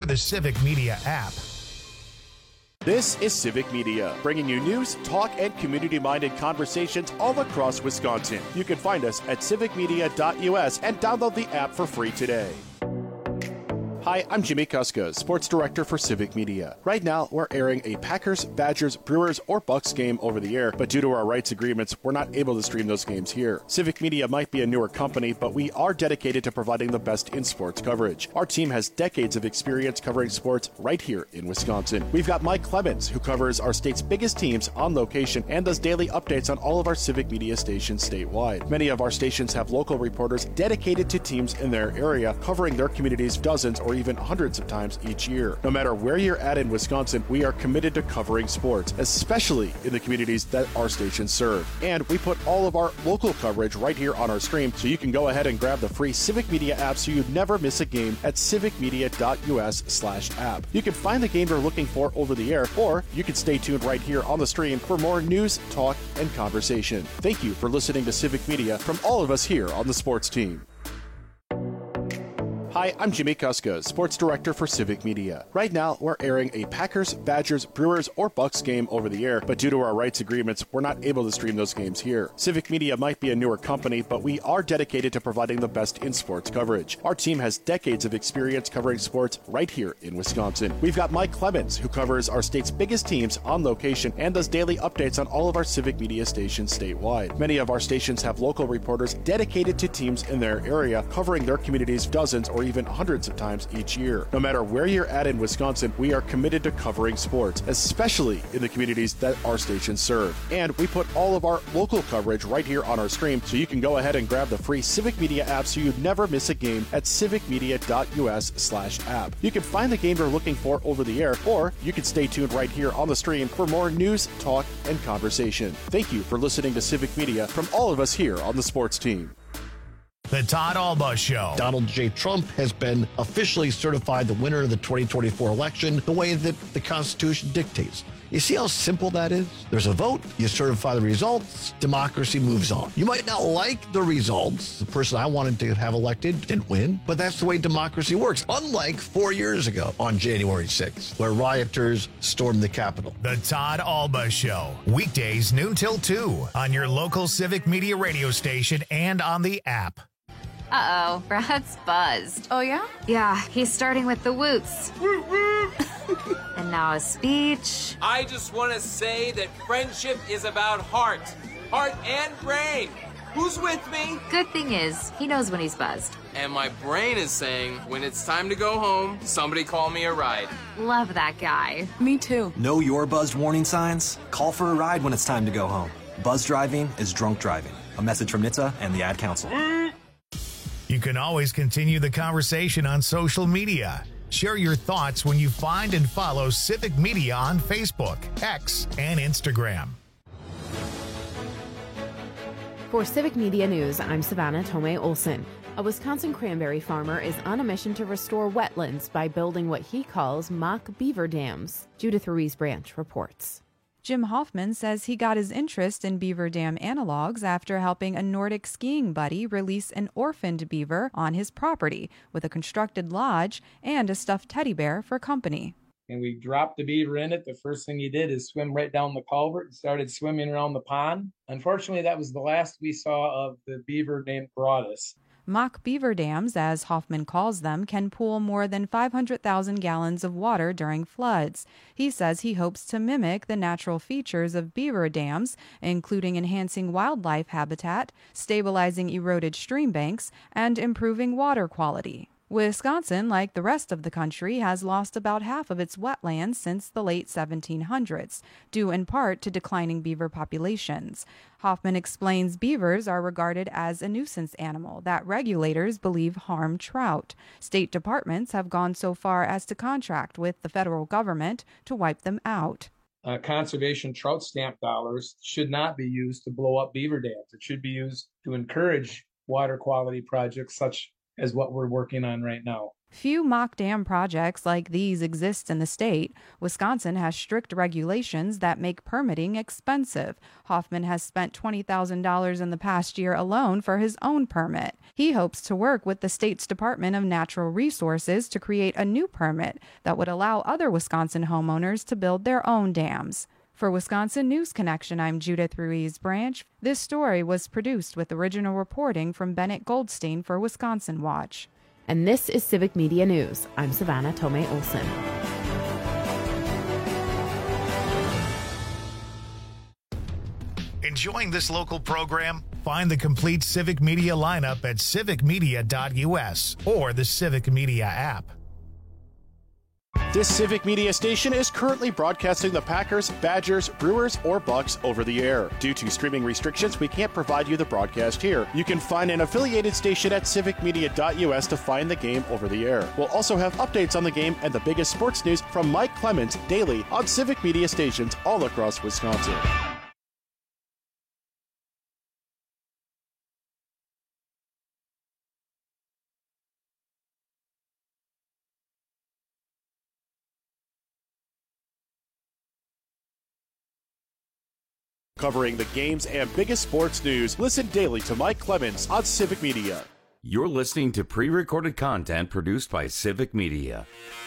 the Civic Media app. This is Civic Media, bringing you news, talk, and community-minded conversations all across Wisconsin. You can find us at civicmedia.us and download the app for free today. Hi, I'm Jimmy Kuska, Sports Director for Civic Media. Right now, we're airing a Packers, Badgers, Brewers, or Bucks game over the air, but due to our rights agreements, we're not able to stream those games here. Civic Media might be a newer company, but we are dedicated to providing the best in sports coverage. Our team has decades of experience covering sports right here in Wisconsin. We've got Mike Clemens, who covers our state's biggest teams on location and does daily updates on all of our Civic Media stations statewide. Many of our stations have local reporters dedicated to teams in their area, covering their communities dozens or even hundreds of times each year. No matter where you're at in Wisconsin, we are committed to covering sports, especially in the communities that our stations serve. And we put all of our local coverage right here on our stream, so you can go ahead and grab the free Civic Media app so you never miss a game at civicmedia.us/app. You can find the game you're looking for over the air, or you can stay tuned right here on the stream for more news, talk, and conversation. Thank you for listening to Civic Media from all of us here on the sports team. Hi, I'm Jimmy Kuska, Sports Director for Civic Media. Right now, we're airing a Packers, Badgers, Brewers, or Bucks game over the air, but due to our rights agreements, we're not able to stream those games here. Civic Media might be a newer company, but we are dedicated to providing the best in sports coverage. Our team has decades of experience covering sports right here in Wisconsin. We've got Mike Clemens, who covers our state's biggest teams on location and does daily updates on all of our Civic Media stations statewide. Many of our stations have local reporters dedicated to teams in their area, covering their communities dozens or even hundreds of times each year. No matter where you're at in Wisconsin, we are committed to covering sports, especially in the communities that our stations serve. And we put all of our local coverage right here on our stream, so you can go ahead and grab the free Civic Media app so you never miss a game at civicmedia.us/app. You can find the game you're looking for over the air, or you can stay tuned right here on the stream for more news, talk, and conversation. Thank you for listening to Civic Media from all of us here on the sports team. The Todd Alba Show. Donald J. Trump has been officially certified the winner of the 2024 election the way that the Constitution dictates. You see how simple that is? There's a vote, you certify the results, democracy moves on. You might not like the results. The person I wanted to have elected didn't win, but that's the way democracy works. Unlike 4 years ago on January 6th, where rioters stormed the Capitol. The Todd Alba Show. Weekdays noon till 2 on your local Civic Media radio station and on the app. Uh-oh, Brad's buzzed. Oh, yeah? Yeah, he's starting with the whoops. And now a speech. I just want to say that friendship is about heart and brain. Who's with me? Good thing is, he knows when he's buzzed. And my brain is saying, when it's time to go home, somebody call me a ride. Love that guy. Me too. Know your buzzed warning signs? Call for a ride when it's time to go home. Buzz driving is drunk driving. A message from NHTSA and the Ad Council. You can always continue the conversation on social media. Share your thoughts when you find and follow Civic Media on Facebook, X, and Instagram. For Civic Media News, I'm Savannah Tomei Olson. A Wisconsin cranberry farmer is on a mission to restore wetlands by building what he calls mock beaver dams. Judith Ruiz Branch reports. Jim Hoffman says he got his interest in beaver dam analogs after helping a Nordic skiing buddy release an orphaned beaver on his property with a constructed lodge and a stuffed teddy bear for company. And we dropped the beaver in it. The first thing he did is swim right down the culvert and started swimming around the pond. Unfortunately, that was the last we saw of the beaver named Broadus. Mock beaver dams, as Hoffman calls them, can pool more than 500,000 gallons of water during floods. He says he hopes to mimic the natural features of beaver dams, including enhancing wildlife habitat, stabilizing eroded stream banks, and improving water quality. Wisconsin, like the rest of the country, has lost about half of its wetlands since the late 1700s, due in part to declining beaver populations. Hoffman explains beavers are regarded as a nuisance animal that regulators believe harm trout. State departments have gone so far as to contract with the federal government to wipe them out. Conservation trout stamp dollars should not be used to blow up beaver dams. It should be used to encourage water quality projects such as what we're working on right now. Few mock dam projects like these exist in the state. Wisconsin has strict regulations that make permitting expensive. Hoffman has spent $20,000 in the past year alone for his own permit. He hopes to work with the state's Department of Natural Resources to create a new permit that would allow other Wisconsin homeowners to build their own dams. For Wisconsin News Connection, I'm Judith Ruiz Branch. This story was produced with original reporting from Bennett Goldstein for Wisconsin Watch. And this is Civic Media News. I'm Savannah Tomei Olson. Enjoying this local program? Find the complete Civic Media lineup at civicmedia.us or the Civic Media app. This Civic Media station is currently broadcasting the Packers, Badgers, Brewers, or Bucks over the air. Due to streaming restrictions, we can't provide you the broadcast here. You can find an affiliated station at civicmedia.us to find the game over the air. We'll also have updates on the game and the biggest sports news from Mike Clemens daily on Civic Media stations all across Wisconsin. Covering the games and biggest sports news, listen daily to Mike Clemens on Civic Media. You're listening to pre-recorded content produced by Civic Media.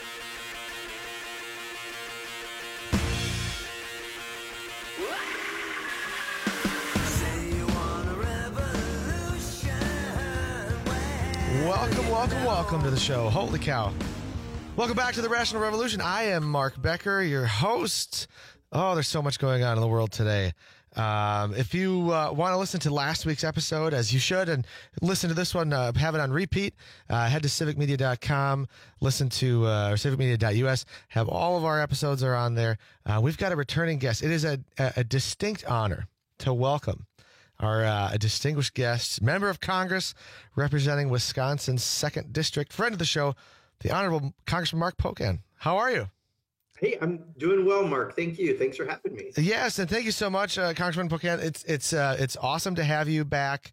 Welcome to the show. Holy cow. Welcome back to the Rational Revolution. I am Mark Becker, your host. Oh, there's so much going on in the world today. If you want to listen to last week's episode, as you should, and listen to this one, have it on repeat, head to civicmedia.com, listen to or civicmedia.us. Have all of our episodes are on there. We've got a returning guest. It is a distinct honor to welcome our distinguished guest, member of Congress representing Wisconsin's 2nd District, friend of the show, the Honorable Congressman Mark Pocan. How are you? Hey, I'm doing well, Mark. Thank you. Thanks for having me. Yes, and thank you so much, Congressman Pocan. It's awesome to have you back.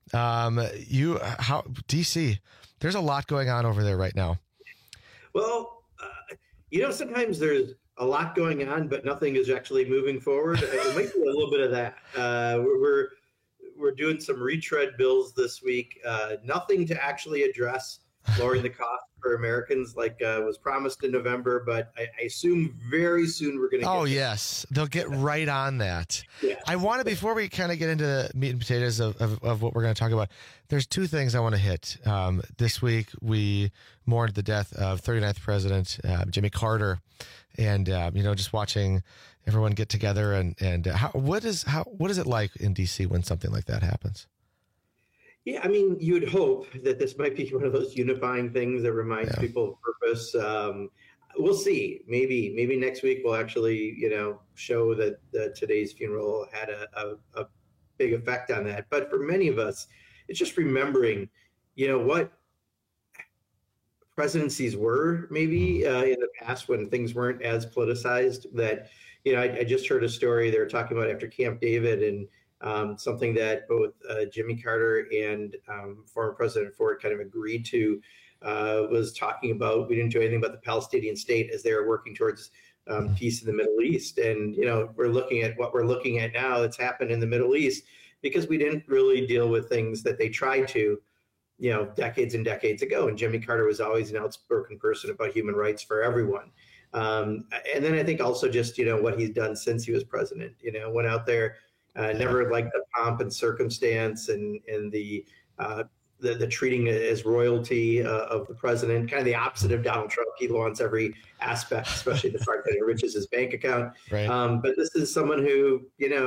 DC, there's a lot going on over there right now. Well, sometimes there's a lot going on, but nothing is actually moving forward. It might be a little bit of that. We're doing some retread bills this week. Nothing to actually address lowering the cost for Americans like was promised in November, but I assume very soon we're going to get Oh, yes. They'll get right on that. Yeah. I want to, before we kind of get into the meat and potatoes of what we're going to talk about, there's two things I want to hit. This week, we mourned the death of 39th President Jimmy Carter, and, just watching everyone get together and what is it like in D.C. when something like that happens? Yeah, I mean, you'd hope that this might be one of those unifying things that reminds people of purpose. We'll see. Maybe next week we'll actually, show that today's funeral had a big effect on that. But for many of us, it's just remembering, what presidencies were maybe in the past when things weren't as politicized. That, I just heard a story they were talking about after Camp David and something that both Jimmy Carter and former President Ford kind of agreed to was talking about, we didn't do anything about the Palestinian state as they were working towards peace in the Middle East. And, we're looking at what we're looking at now that's happened in the Middle East because we didn't really deal with things that they tried to, decades and decades ago. And Jimmy Carter was always an outspoken person about human rights for everyone. And then I think also just, what he's done since he was president, went out there, never liked the pomp and circumstance and the treating as royalty of the president, kind of the opposite of Donald Trump. He wants every aspect, especially the part that enriches his bank account. Right. But this is someone who,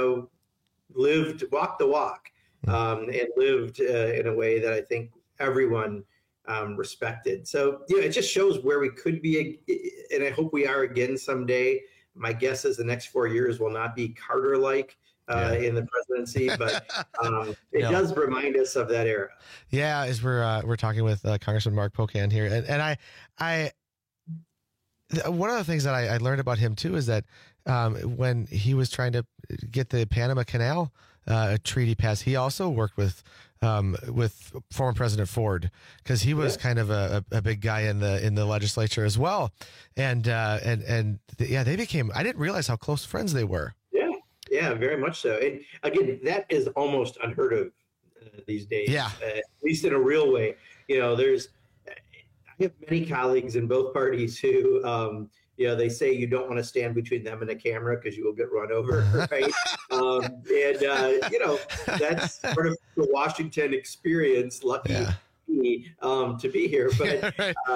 walked the walk and lived in a way that I think everyone respected. So, it just shows where we could be, and I hope we are again someday. My guess is the next 4 years will not be Carter-like. In the presidency, but it does remind us of that era. Yeah, as we're talking with Congressman Mark Pocan here, and I one of the things that I learned about him too is that when he was trying to get the Panama Canal treaty passed, he also worked with with former President Ford, because he was kind of a big guy in the legislature as well, and they became. I didn't realize how close friends they were. Yeah, very much so. And again, that is almost unheard of these days. Yeah, at least in a real way. I have many colleagues in both parties who, they say you don't want to stand between them and the camera because you will get run over, right? That's part of the Washington experience. Lucky me to be here, but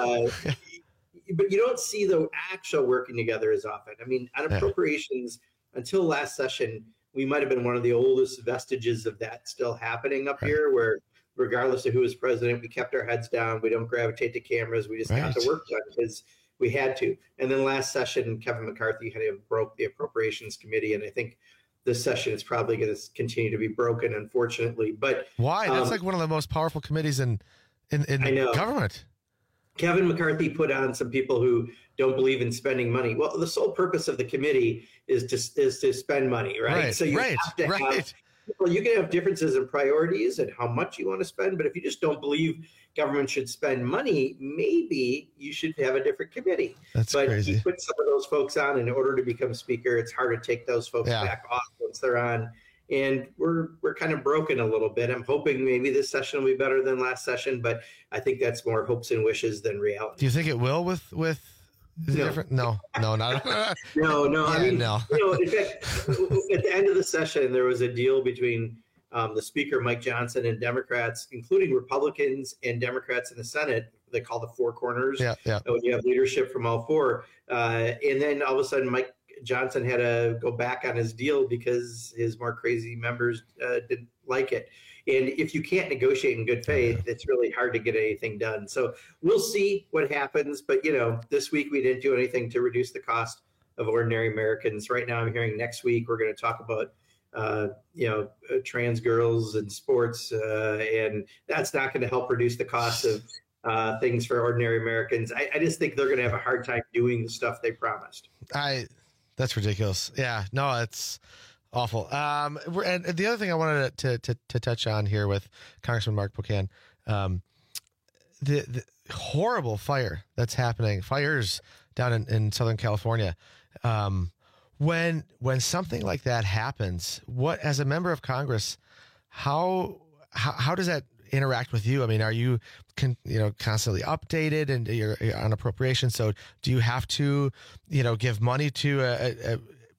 but you don't see the actual working together as often. I mean, on appropriations, until last session, we might have been one of the oldest vestiges of that still happening up here, where regardless of who was president, we kept our heads down. We don't gravitate to cameras. We just got the work done because we had to. And then last session, Kevin McCarthy kind of broke the Appropriations Committee. And I think this session is probably going to continue to be broken, unfortunately. But why? That's like one of the most powerful committees in government. Kevin McCarthy put on some people who don't believe in spending money. Well, the sole purpose of the committee is to spend money, right? So you have to have. Well, you can have differences in priorities and how much you want to spend, but if you just don't believe government should spend money, maybe you should have a different committee. That's but crazy. You put some of those folks on in order to become speaker. It's hard to take those folks back off once they're on. And we're kind of broken a little bit. I'm hoping maybe this session will be better than last session, but I think that's more hopes and wishes than reality. Do you think it will with different? No, not. No. Yeah, I mean, no. In fact, at the end of the session, there was a deal between the Speaker, Mike Johnson, and Democrats, including Republicans and Democrats in the Senate. They call the four corners. Yeah. When you have leadership from all four, and then all of a sudden, Mike Johnson had to go back on his deal because his more crazy members didn't like it. And if you can't negotiate in good faith, it's really hard to get anything done. So we'll see what happens. But, this week we didn't do anything to reduce the cost of ordinary Americans. Right now I'm hearing next week we're going to talk about, trans girls in sports. And that's not going to help reduce the cost of things for ordinary Americans. I just think they're going to have a hard time doing the stuff they promised. That's ridiculous. Yeah, no, it's awful. And the other thing I wanted to touch on here with Congressman Mark Pocan, the horrible fires down in Southern California. When something like that happens, what, as a member of Congress, how does that interact with you? I mean, are you constantly updated and you're on appropriations? So do you have to give money to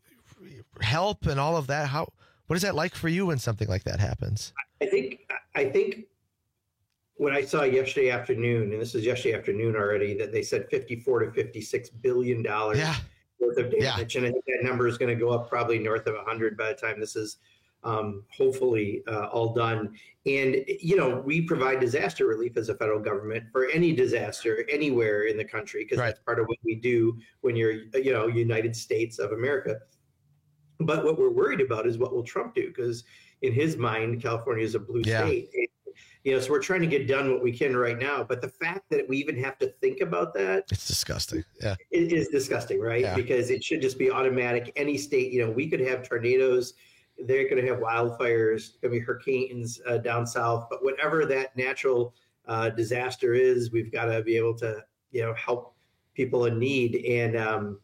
help and all of that? What is that like for you when something like that happens? I think when I saw yesterday afternoon, and this is yesterday afternoon already, that they said $54 to $56 billion worth of damage, and I think that number is going to go up probably north of 100 by the time this is hopefully all done. And, we provide disaster relief as a federal government for any disaster anywhere in the country, because that's part of what we do when you're, United States of America. But what we're worried about is what will Trump do? Because in his mind, California is a blue state. And, so we're trying to get done what we can right now. But the fact that we even have to think about that, it's disgusting. Yeah, it is disgusting, right? Yeah. Because it should just be automatic. Any state, we could have tornadoes. They're going to have wildfires, going to be hurricanes down south. But whatever that natural disaster is, we've got to be able to, help people in need. And,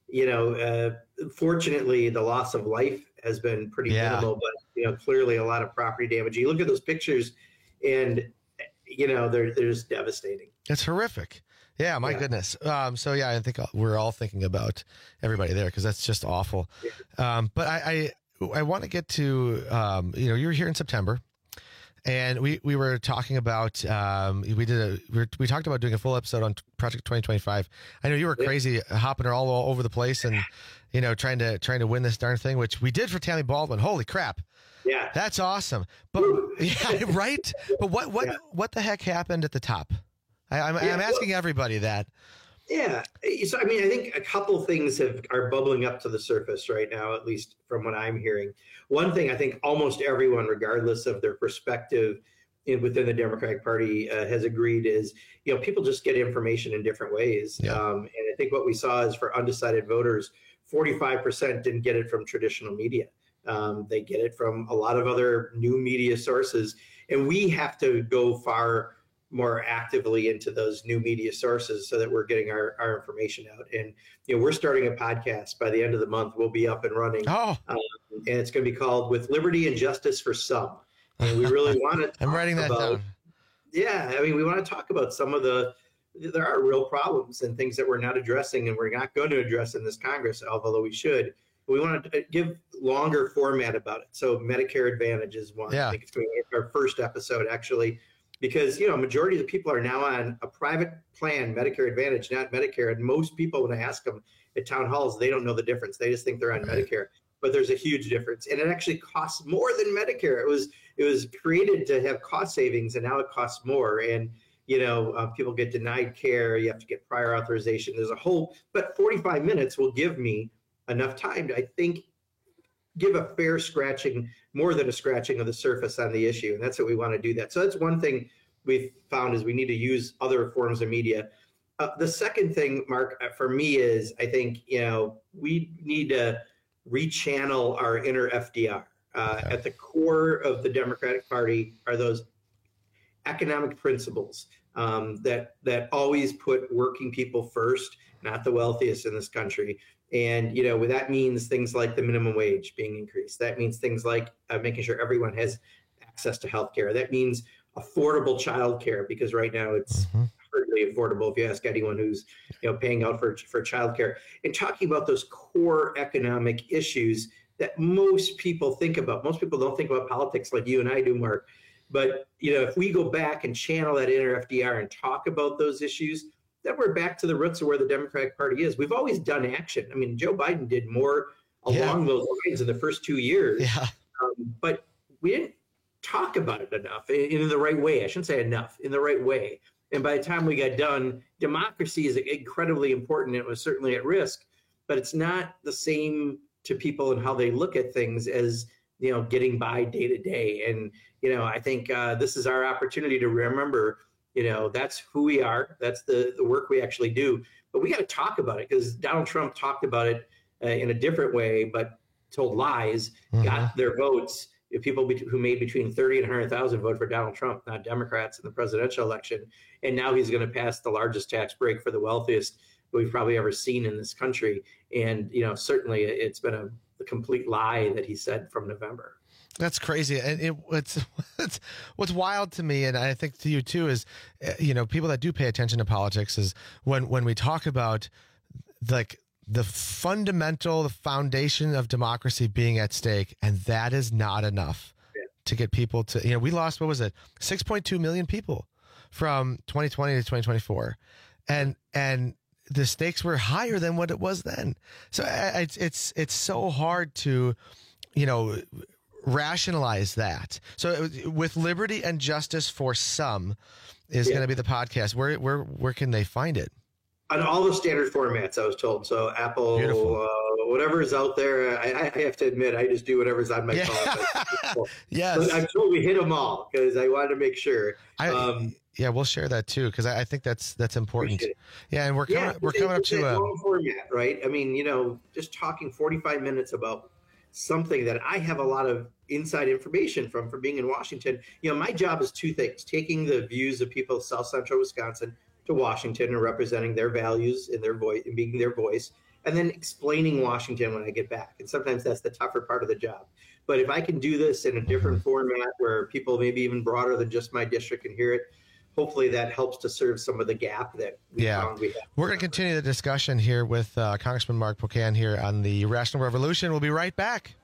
fortunately, the loss of life has been pretty minimal, but, clearly a lot of property damage. You look at those pictures and, they're just devastating. It's horrific. Yeah, my goodness. I think we're all thinking about everybody there because that's just awful. But I want to get to, you were here in September, and we were talking about, we talked about doing a full episode on Project 2025. I know you were crazy hopping all over the place and, trying to win this darn thing, which we did for Tammy Baldwin. Holy crap. Yeah. That's awesome. But right. But what the heck happened at the top? I'm asking everybody that. Yeah. So, I think a couple things are bubbling up to the surface right now, at least from what I'm hearing. One thing I think almost everyone, regardless of their perspective within the Democratic Party, has agreed is, people just get information in different ways. And I think what we saw is for undecided voters, 45% didn't get it from traditional media. They get it from a lot of other new media sources. And we have to go far more actively into those new media sources so that we're getting our information out. And, we're starting a podcast by the end of the month. We'll be up and running. Oh. And it's going to be called With Liberty and Justice for Some. And we really want to I'm writing that down. Yeah. I mean, we want to talk about some of there are real problems and things that we're not addressing and we're not going to address in this Congress, although we should. We want to give longer format about it. So Medicare Advantage is one. Yeah. I think it's going to be our first episode, actually, because, majority of the people are now on a private plan, Medicare Advantage, not Medicare. And most people, when I ask them at town halls, they don't know the difference. They just think they're on Medicare. But there's a huge difference. And it actually costs more than Medicare. It was created to have cost savings, and now it costs more. And people get denied care. You have to get prior authorization. There's a whole, but 45 minutes will give me enough time to, I think, give a fair scratching, more than a scratching of the surface on the issue. And that's what we want to do that. So that's one thing we've found is we need to use other forms of media. The second thing, Mark, for me is I think, we need to rechannel our inner FDR. At the core of the Democratic Party are those economic principles that always put working people first, not the wealthiest in this country. And, that means things like the minimum wage being increased. That means things like making sure everyone has access to health care. That means affordable child care, because right now it's hardly affordable if you ask anyone who's paying out for child care. And talking about those core economic issues that most people think about. Most people don't think about politics like you and I do, Mark. But, if we go back and channel that inner FDR and talk about those issues, then we're back to the roots of where the Democratic Party is. We've always done action. I mean, Joe Biden did more along those lines in the first 2 years. Yeah. But we didn't talk about it enough in the right way. I shouldn't say enough, in the right way. And by the time we got done, democracy is incredibly important. It was certainly at risk, but it's not the same to people and how they look at things as, getting by day to day. And, I think this is our opportunity to remember, that's who we are. That's the work we actually do. But we got to talk about it, because Donald Trump talked about it in a different way, but told lies, got their votes. People who made between 30 and 100,000 vote for Donald Trump, not Democrats, in the presidential election. And now he's going to pass the largest tax break for the wealthiest we've probably ever seen in this country. And, certainly it's been a complete lie that he said from November. That's crazy. And what's wild to me, and I think to you too, is, people that do pay attention to politics, is when we talk about like the foundation of democracy being at stake, and that is not enough to get people to, we lost, what was it? 6.2 million people from 2020 to 2024. And the stakes were higher than what it was then. So it's so hard to, rationalize that. So With Liberty and Justice for Some is going to be the podcast. Where can they find it? On all the standard formats, I was told. So Apple, whatever is out there. I have to admit, I just do whatever's on my phone. Yes. But I'm told we hit them all, because I wanted to make sure. Yeah, we'll share that too, because I think that's important. Yeah, and we're coming up to a long format, right? I mean, just talking 45 minutes about something that I have a lot of inside information from being in Washington. My job is two things: taking the views of people of South Central Wisconsin to Washington and representing their values and their voice and being their voice, and then explaining Washington when I get back. And sometimes that's the tougher part of the job. But if I can do this in a different format where people maybe even broader than just my district can hear it, hopefully that helps to serve some of the gap that we found we have. We're going to continue the discussion here with Congressman Mark Pocan here on the Rational Revolution. We'll be right back.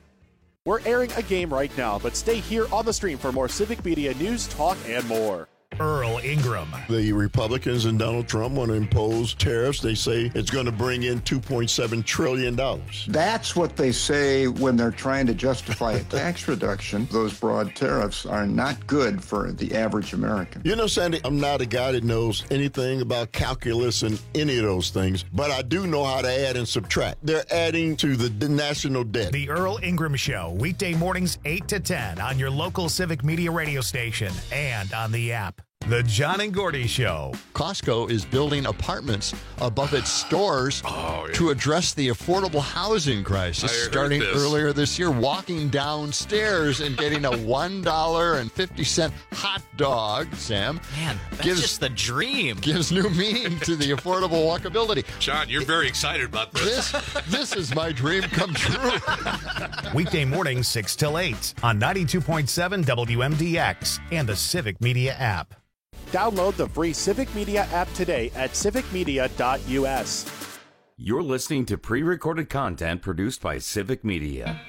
We're airing a game right now, but stay here on the stream for more Civic Media news, talk, and more. Earl Ingram. The Republicans and Donald Trump want to impose tariffs. They say it's going to bring in $2.7 trillion. That's what they say when they're trying to justify a tax reduction. Those broad tariffs are not good for the average American. You know, Sandy, I'm not a guy that knows anything about calculus and any of those things, but I do know how to add and subtract. They're adding to the national debt. The Earl Ingram Show, weekday mornings 8 to 10 on your local Civic Media radio station and on the app. The John and Gordy Show. Costco is building apartments above its stores to address the affordable housing crisis. Starting earlier this year, walking downstairs and getting a $1.50 hot dog, Sam. Man, that's just the dream. Gives new meaning to the affordable walkability. John, you're very excited about this. This is my dream come true. Weekday mornings 6 till 8 on 92.7 WMDX and the Civic Media app. Download the free Civic Media app today at civicmedia.us. You're listening to pre-recorded content produced by Civic Media.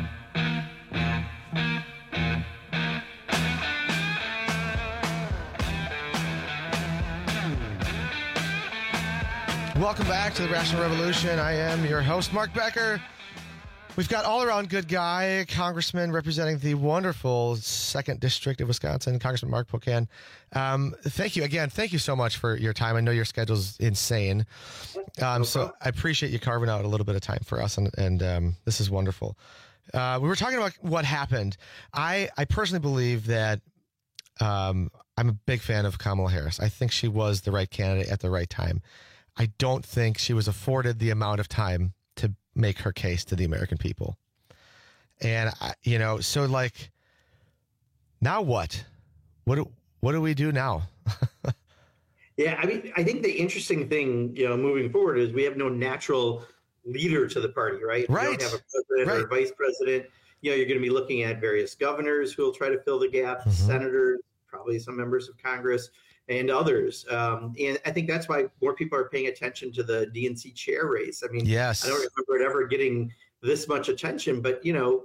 Welcome back to the Rational Revolution. I am your host, Mark Becker. We've got all-around good guy, congressman representing the wonderful 2nd District of Wisconsin, Congressman Mark Pocan. Thank you again. Thank you so much for your time. I know your schedule's insane. So I appreciate you carving out a little bit of time for us, and this is wonderful. We were talking about what happened. I personally believe that I'm a big fan of Kamala Harris. I think she was the right candidate at the right time. I don't think she was afforded the amount of time to make her case to the American people. And, so like, now what? What do we do now? Yeah, I mean, I think the interesting thing, moving forward is we have no natural leader to the party, right? We don't have a president or a vice president. You're going to be looking at various governors who will try to fill the gaps, senators, probably some members of Congress, and others. And I think that's why more people are paying attention to the DNC chair race. I mean, yes. I don't remember it ever getting this much attention, but,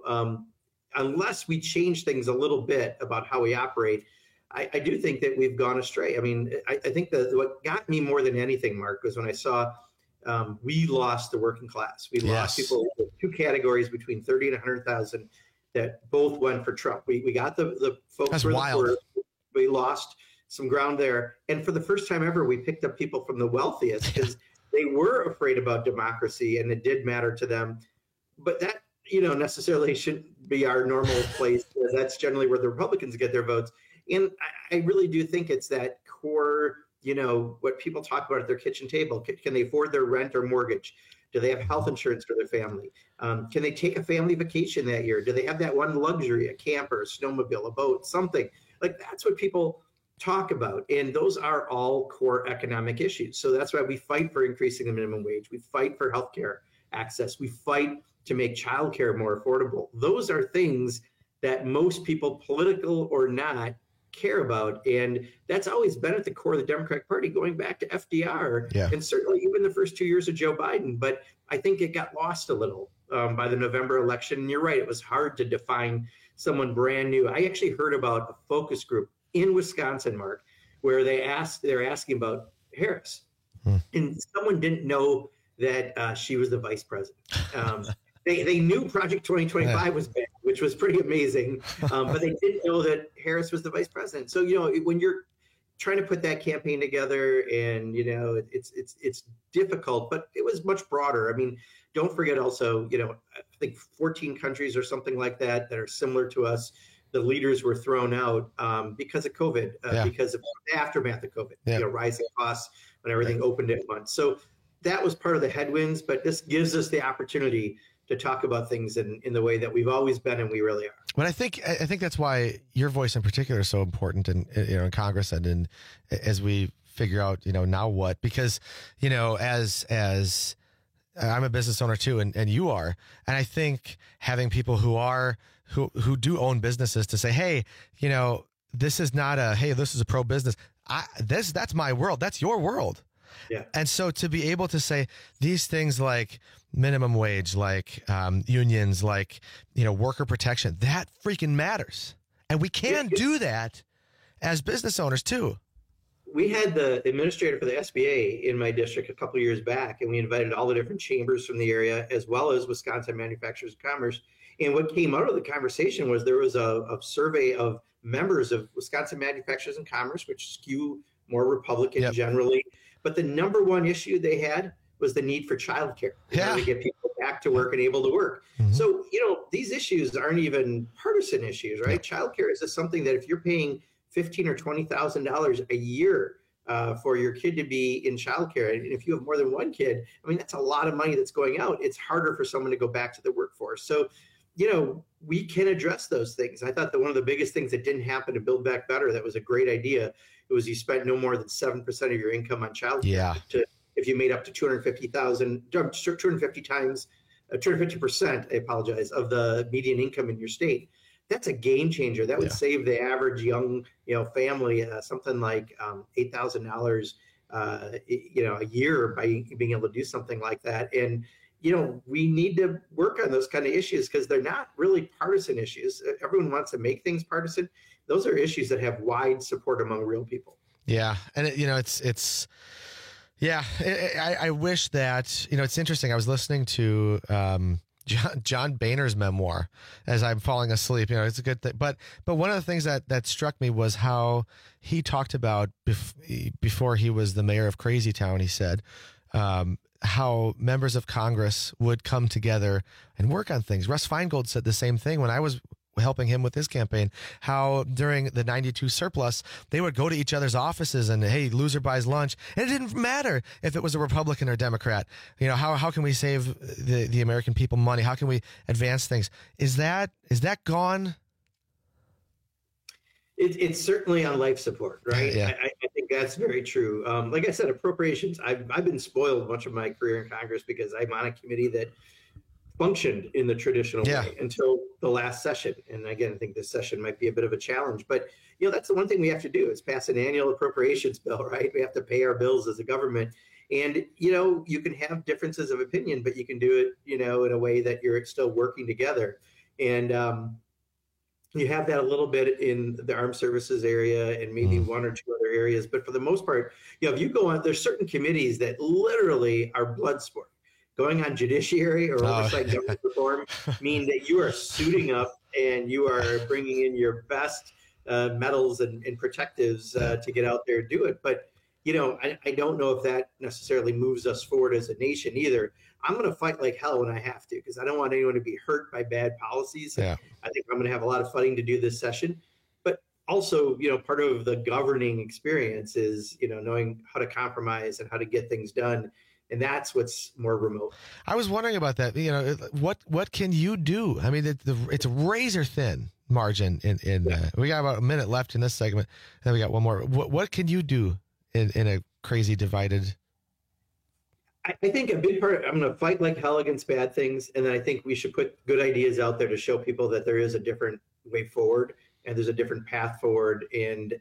unless we change things a little bit about how we operate, I do think that we've gone astray. I mean, I think that what got me more than anything, Mark, was when I saw we lost the working class. We lost people in 2 categories between 30 and 100,000 that both went for Trump. We got the folks who were the poor. We lost some ground there. And for the first time ever, we picked up people from the wealthiest because they were afraid about democracy and it did matter to them. But that, necessarily shouldn't be our normal place. That's generally where the Republicans get their votes. And I really do think it's that core, what people talk about at their kitchen table. Can they afford their rent or mortgage? Do they have health insurance for their family? Can they take a family vacation that year? Do they have that one luxury, a camper, a snowmobile, a boat, something? Like, that's what people talk about. And those are all core economic issues. So that's why we fight for increasing the minimum wage. We fight for healthcare access. We fight to make childcare more affordable. Those are things that most people, political or not, care about. And that's always been at the core of the Democratic Party, going back to FDR, and certainly even the first 2 years of Joe Biden. But I think it got lost a little by the November election. And you're right, it was hard to define someone brand new. I actually heard about a focus group in Wisconsin, Mark, where they're asking about Harris. And someone didn't know that she was the vice president. They knew Project 2025 was bad, which was pretty amazing, but they didn't know that Harris was the vice president. So, when you're trying to put that campaign together and, it's difficult, but it was much broader. I mean, don't forget also, I think 14 countries or something like that are similar to us. The leaders were thrown out because of COVID, because of the aftermath of COVID, rising costs when everything opened at once. So that was part of the headwinds, but this gives us the opportunity to talk about things in the way that we've always been, and we really are. But I think that's why your voice in particular is so important in Congress and as we figure out, now what, because, as I'm a business owner too, and you are, and I think having people who do own businesses to say, hey, this is not this is a pro business. That's my world. That's your world. Yeah. And so to be able to say these things like minimum wage, like unions, like, worker protection, that freaking matters. And we can do that as business owners too. We had the administrator for the SBA in my district a couple of years back, and we invited all the different chambers from the area, as well as Wisconsin Manufacturers of Commerce. And what came out of the conversation was there was a survey of members of Wisconsin Manufacturers and Commerce, which skew more Republican generally. But the number one issue they had was the need for childcare to get people back to work and able to work. So, these issues aren't even partisan issues, right? Childcare is something that if you're paying $15,000 or $20,000 a year for your kid to be in childcare, and if you have more than one kid, I mean, that's a lot of money that's going out. It's harder for someone to go back to the workforce. So, we can address those things. I thought that one of the biggest things that didn't happen to Build Back Better, that was a great idea, it was you spent no more than 7% of your income on childcare. If you made up to 250%, I apologize, of the median income in your state, that's a game changer. That would save the average young, family something like $8,000, a year by being able to do something like that. And we need to work on those kind of issues because they're not really partisan issues. Everyone wants to make things partisan. Those are issues that have wide support among real people. Yeah, and I wish that, it's interesting. I was listening to John Boehner's memoir as I'm falling asleep. It's a good thing. But one of the things that struck me was how he talked about before he was the mayor of Crazy Town, he said, how members of Congress would come together and work on things. Russ Feingold said the same thing when I was helping him with his campaign, how during the 92 surplus, they would go to each other's offices and, hey, loser buys lunch. And it didn't matter if it was a Republican or Democrat. How can we save the American people money? How can we advance things? Is that gone? It's certainly on life support, right? Yeah. I think that's very true. Like I said, appropriations, I've been spoiled much of my career in Congress because I'm on a committee that functioned in the traditional way until the last session. And again, I think this session might be a bit of a challenge, but that's the one thing we have to do is pass an annual appropriations bill, right? We have to pay our bills as a government. And, you can have differences of opinion, but you can do it, in a way that you're still working together. And you have that a little bit in the armed services area and maybe one or two other areas. But for the most part, if you go on, there's certain committees that literally are blood sport. Going on judiciary or oversight government reform mean that you are suiting up and you are bringing in your best medals and protectives to get out there and do it. But, I don't know if that necessarily moves us forward as a nation either. I'm going to fight like hell when I have to because I don't want anyone to be hurt by bad policies. Yeah. I think I'm going to have a lot of fighting to do this session. But also, part of the governing experience is, knowing how to compromise and how to get things done. And that's what's more remote. I was wondering about that. What can you do? I mean, it's a razor thin margin. We got about a minute left in this segment. Then we got one more. What can you do in a crazy divided? I think a big part. I'm going to fight like hell against bad things, and then I think we should put good ideas out there to show people that there is a different way forward and there's a different path forward. And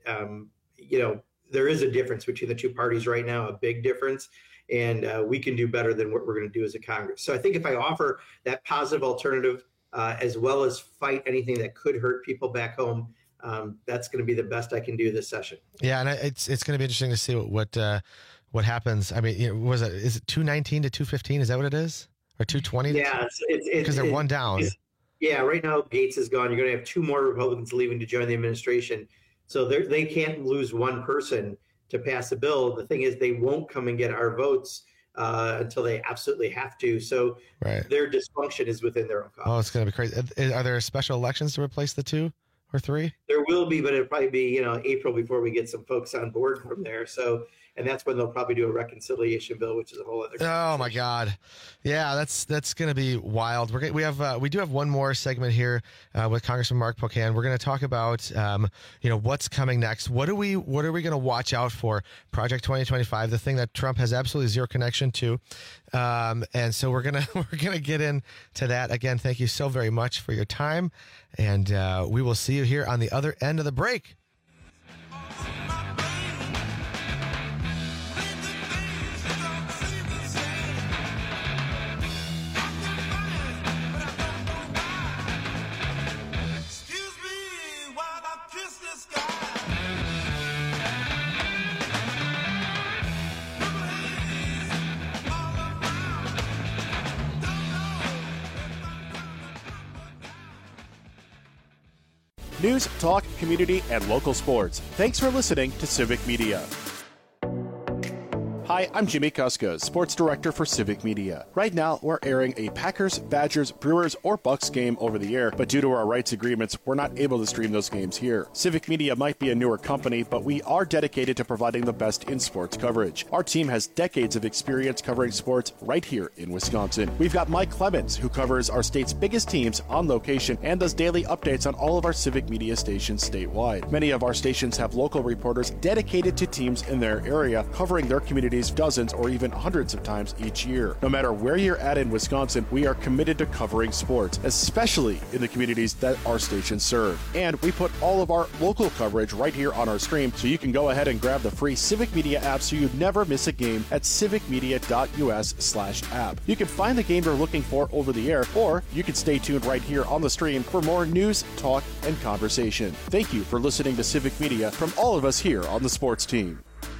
there is a difference between the two parties right now, a big difference. And we can do better than what we're going to do as a Congress. So I think if I offer that positive alternative, as well as fight anything that could hurt people back home, that's going to be the best I can do this session. Yeah, and it's going to be interesting to see what happens. I mean, is it 219 to 215? Is that what it is, or 220? Yeah, because they're one down. Yeah, right now Gates is gone. You're going to have two more Republicans leaving to join the administration, so they can't lose one person to pass a bill. The thing is, they won't come and get our votes until they absolutely have to. So their dysfunction is within their own cause. Oh, it's going to be crazy. Are there special elections to replace the 2 or 3? There will be, but it'll probably be April before we get some folks on board from there. So, and that's when they'll probably do a reconciliation bill, which is a whole other. Oh my God, yeah, that's going to be wild. We do have one more segment here with Congressman Mark Pocan. We're going to talk about what's coming next. What are we going to watch out for? Project 2025, the thing that Trump has absolutely zero connection to, and so we're gonna get into that again. Thank you so very much for your time, and we will see you here on the other end of the break. News, talk, community, and local sports. Thanks for listening to Civic Media. Hi, I'm Jimmy Kuska, Sports Director for Civic Media. Right now, we're airing a Packers, Badgers, Brewers, or Bucks game over the air, but due to our rights agreements, we're not able to stream those games here. Civic Media might be a newer company, but we are dedicated to providing the best in sports coverage. Our team has decades of experience covering sports right here in Wisconsin. We've got Mike Clemens, who covers our state's biggest teams on location and does daily updates on all of our Civic Media stations statewide. Many of our stations have local reporters dedicated to teams in their area, covering their communities dozens or even hundreds of times each year. No matter where you're at in Wisconsin, we are committed to covering sports, especially in the communities that our stations serve. And we put all of our local coverage right here on our stream, so you can go ahead and grab the free Civic Media app so you never miss a game at civicmedia.us/app. You can find the game you're looking for over the air, or you can stay tuned right here on the stream for more news, talk, and conversation. Thank you for listening to Civic Media from all of us here on the sports team.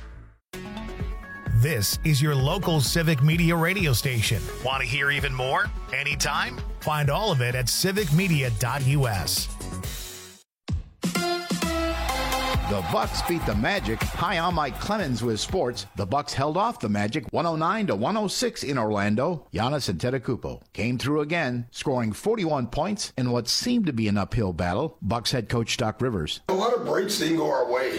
This is your local Civic Media radio station. Want to hear even more? Anytime? Find all of it at civicmedia.us. The Bucks beat the Magic. Hi, I'm Mike Clemens with sports. The Bucks held off the Magic 109-106 in Orlando. Giannis Antetokounmpo came through again, scoring 41 points in what seemed to be an uphill battle. Bucks head coach Doc Rivers. A lot of breaks didn't go our way.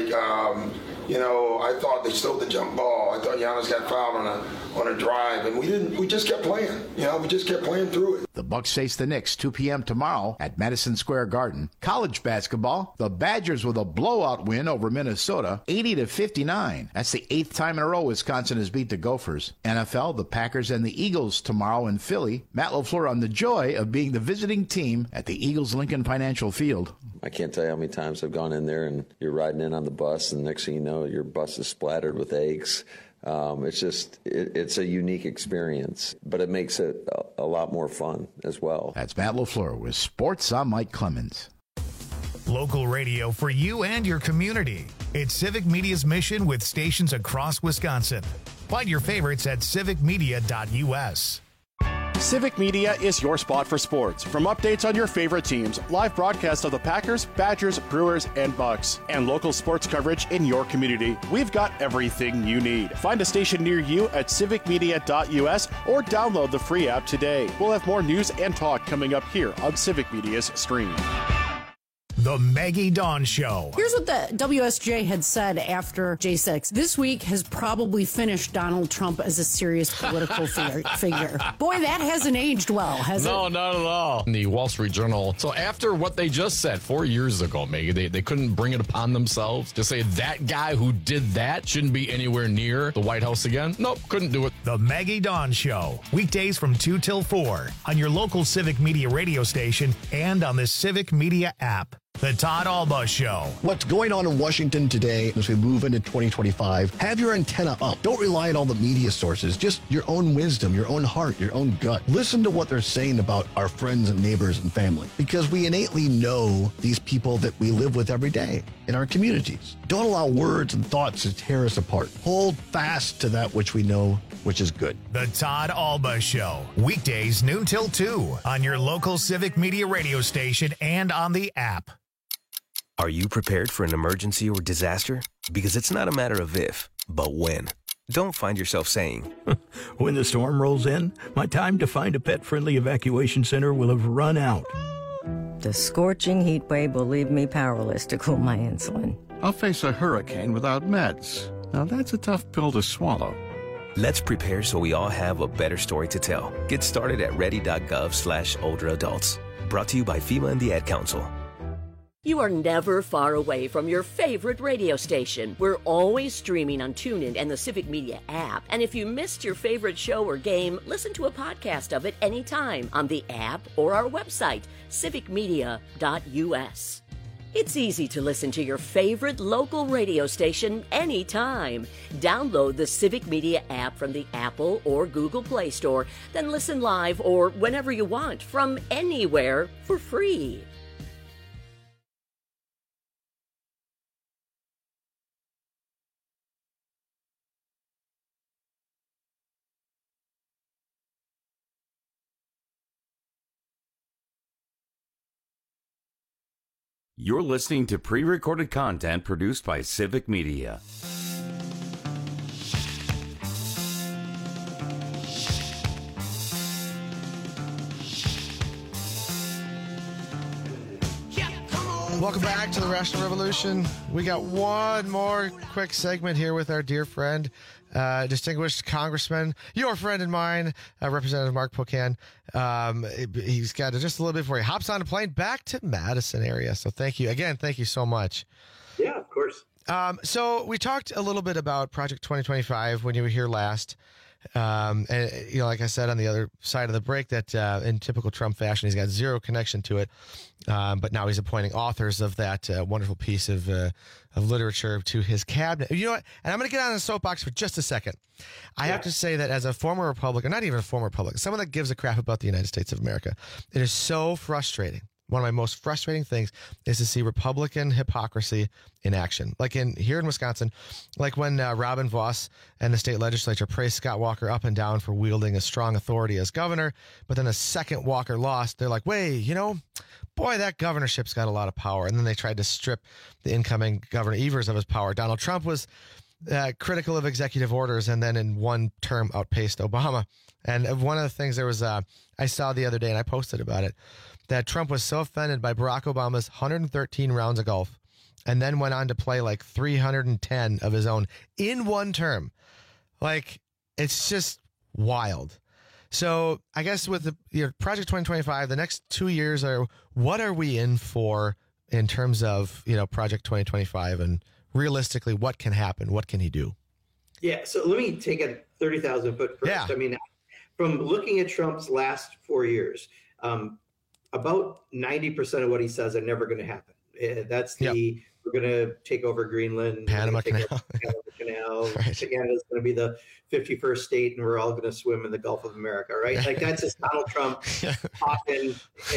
I thought they stole the jump ball. I thought Giannis got fouled on a drive, and we didn't. We just kept playing. We just kept playing through it. The Bucks face the Knicks 2 p.m. tomorrow at Madison Square Garden. College basketball, the Badgers with a blowout win over Minnesota, 80-59. That's the 8th time in a row Wisconsin has beat the Gophers. NFL, the Packers and the Eagles tomorrow in Philly. Matt LaFleur on the joy of being the visiting team at the Eagles Lincoln Financial Field. I can't tell you how many times I've gone in there and you're riding in on the bus, and next thing you know, your bus is splattered with eggs. It's a unique experience, but it makes it a lot more fun as well. That's Matt LaFleur with Sports. I'm Mike Clemens. Local radio for you and your community. It's Civic Media's mission with stations across Wisconsin. Find your favorites at civicmedia.us. Civic Media is your spot for sports. From updates on your favorite teams, live broadcasts of the Packers, Badgers, Brewers, and Bucks, and local sports coverage in your community, we've got everything you need. Find a station near you at civicmedia.us or download the free app today. We'll have more news and talk coming up here on Civic Media's stream. The Maggie Dawn Show. Here's what the WSJ had said after J6. This week has probably finished Donald Trump as a serious political figure. Boy, that hasn't aged well, has it? No, not at all. In the Wall Street Journal. So after what they just said 4 years ago, Maggie, they couldn't bring it upon themselves to say that guy who did that shouldn't be anywhere near the White House again. Nope, couldn't do it. The Maggie Dawn Show. Weekdays from 2 till 4 on your local Civic Media radio station and on the Civic Media app. The Todd Alba Show. What's going on in Washington today as we move into 2025? Have your antenna up. Don't rely on all the media sources. Just your own wisdom, your own heart, your own gut. Listen to what they're saying about our friends and neighbors and family, because we innately know these people that we live with every day in our communities. Don't allow words and thoughts to tear us apart. Hold fast to that which we know, which is good. The Todd Alba Show. Weekdays noon till 2 on your local Civic Media radio station and on the app. Are you prepared for an emergency or disaster? Because it's not a matter of if, but when. Don't find yourself saying, when the storm rolls in, my time to find a pet-friendly evacuation center will have run out. The scorching heat wave will leave me powerless to cool my insulin. I'll face a hurricane without meds. Now that's a tough pill to swallow. Let's prepare so we all have a better story to tell. Get started at ready.gov/older adults. Brought to you by FEMA and the Ad Council. You are never far away from your favorite radio station. We're always streaming on TuneIn and the Civic Media app. And if you missed your favorite show or game, listen to a podcast of it anytime on the app or our website, civicmedia.us. It's easy to listen to your favorite local radio station anytime. Download the Civic Media app from the Apple or Google Play Store, then listen live or whenever you want from anywhere for free. You're listening to pre-recorded content produced by Civic Media. Welcome back to the Rational Revolution. We got one more quick segment here with our dear friend, distinguished Congressman, your friend and mine, Representative Mark Pocan. He's got just a little bit before he hops on a plane back to Madison area. So thank you. Again, thank you so much. Yeah, of course. So we talked a little bit about Project 2025 when you were here last. And, like I said on the other side of the break, that in typical Trump fashion, he's got zero connection to it. But now he's appointing authors of that wonderful piece of literature to his cabinet. You know what? And I'm going to get on a soapbox for just a second. I have to say that as a former Republican, not even a former Republican, someone that gives a crap about the United States of America, it is so frustrating. One of my most frustrating things is to see Republican hypocrisy in action. Like here in Wisconsin, like when Robin Vos and the state legislature praised Scott Walker up and down for wielding a strong authority as governor, but then the second Walker lost, they're like, wait, boy, that governorship's got a lot of power. And then they tried to strip the incoming Governor Evers of his power. Donald Trump was critical of executive orders and then in one term outpaced Obama. And one of the things there was, I saw the other day and I posted about it, that Trump was so offended by Barack Obama's 113 rounds of golf and then went on to play like 310 of his own in one term. Like, it's just wild. So I guess with the Project 2025, the next 2 years what are we in for in terms of, Project 2025 and realistically, what can happen? What can he do? Yeah. So let me take a 30,000 foot first. Yeah. I mean, from looking at Trump's last 4 years, about 90% of what he says are never going to happen. That's we're going to take over Greenland, Panama Canal. Right. Canada's going to be the 51st state, and we're all going to swim in the Gulf of America, right? Like that's just Donald Trump talking.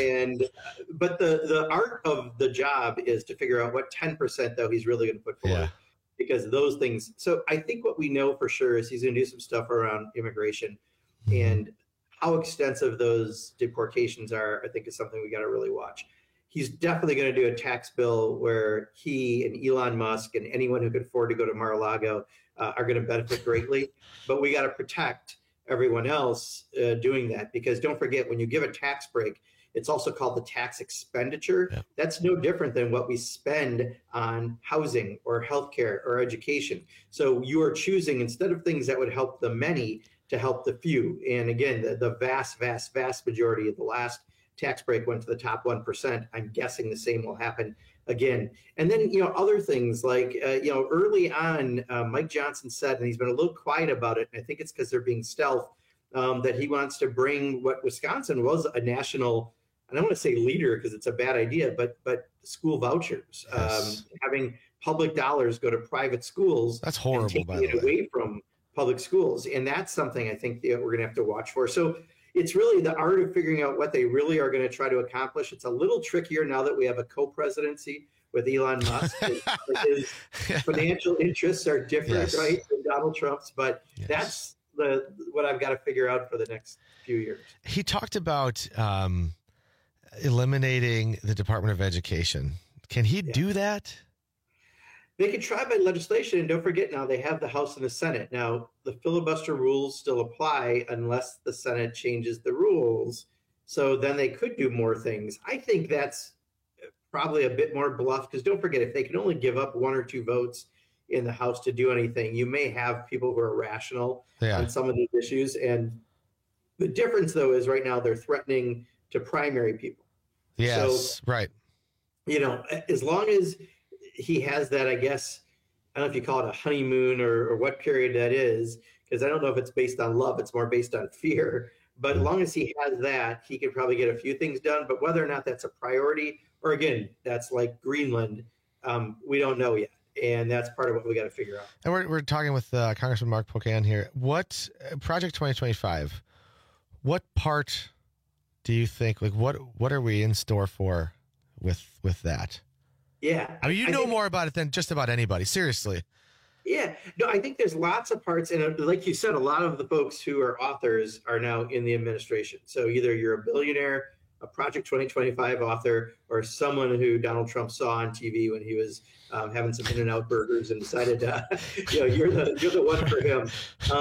But the art of the job is to figure out what 10% though he's really going to put forward. Yeah. Because those things. So I think what we know for sure is he's going to do some stuff around immigration, and how extensive those deportations are, I think, is something we got to really watch. He's definitely going to do a tax bill where he and Elon Musk and anyone who can afford to go to Mar-a-Lago are going to benefit greatly. But we got to protect everyone else doing that, because don't forget, when you give a tax break, it's also called the tax expenditure. Yeah. That's no different than what we spend on housing or healthcare or education. So you are choosing, instead of things that would help the many, to help the few. And again, the vast, vast, vast majority of the last tax break went to the top 1%. I'm guessing the same will happen again. And then, other things like, early on, Mike Johnson said, and he's been a little quiet about it, and I think it's because they're being stealth, that he wants to bring what Wisconsin was a national, I don't want to say leader because it's a bad idea, but school vouchers, yes. Having public dollars go to private schools. That's horrible, by the way. Away from public schools. And that's something I think that we're going to have to watch for. So it's really the art of figuring out what they really are going to try to accomplish. It's a little trickier now that we have a co-presidency with Elon Musk. His financial interests are different, yes. Right, than Donald Trump's, but yes. That's what I've got to figure out for the next few years. He talked about eliminating the Department of Education. Can he do that? They could try by legislation, and don't forget now they have the House and the Senate. Now, the filibuster rules still apply unless the Senate changes the rules. So then they could do more things. I think that's probably a bit more bluff, because don't forget, if they can only give up 1 or 2 votes in the House to do anything, you may have people who are rational on some of these issues. And the difference, though, is right now they're threatening to primary people. Yes, so, right. As long as he has that, I guess, I don't know if you call it a honeymoon or what period that is, because I don't know if it's based on love. It's more based on fear. But as long as he has that, he can probably get a few things done. But whether or not that's a priority, or again, that's like Greenland, we don't know yet. And that's part of what we got to figure out. And we're talking with Congressman Mark Pocan here. What Project 2025, what part do you think, like what are we in store for with that? Yeah. I mean, you know more about it than just about anybody. Seriously. Yeah. No, I think there's lots of parts. And like you said, a lot of the folks who are authors are now in the administration. So either you're a billionaire a Project 2025 author or someone who Donald Trump saw on TV when he was having some In-N-Out burgers and decided, you're the one for him.